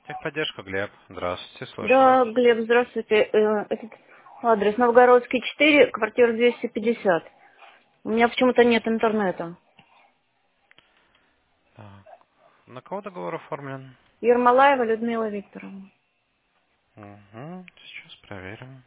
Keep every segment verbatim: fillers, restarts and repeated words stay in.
Техподдержка, Глеб. Здравствуйте, слушаю вас. Да, Глеб, здравствуйте. Э, Этот адрес Новгородский четыре, квартира двести пятьдесят. У меня почему-то нет интернета. Так. На кого договор оформлен? Ермолаева Людмила Викторовна. Угу. Сейчас проверим.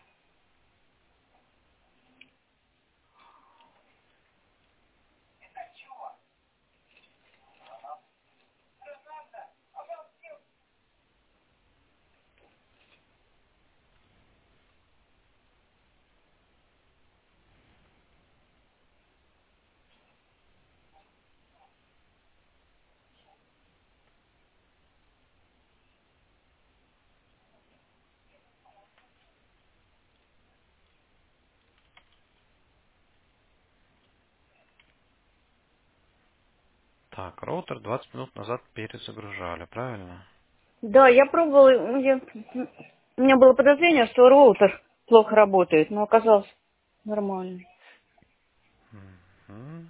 Так, роутер двадцать минут назад перезагружали, правильно? Да, я пробовала, ну, я- у меня было подозрение, что роутер плохо работает, но оказалось нормально. Мгм.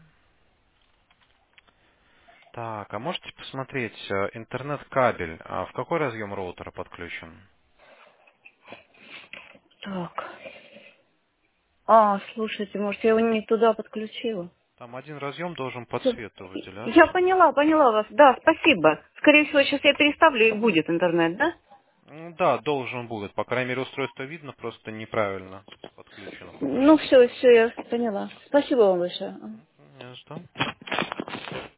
Так, а можете посмотреть э, интернет-кабель? А в какой разъем роутера подключен? Так. А, слушайте, может, я его не туда подключила? Там один разъем должен по Всё. цвету Я выделяться. поняла, поняла вас. Да, спасибо. Скорее всего, сейчас я переставлю и будет интернет, да? М, Да, должен будет. По крайней мере, устройство видно, просто неправильно подключено. Ну, все, все, я поняла. Спасибо вам большое. Не за что.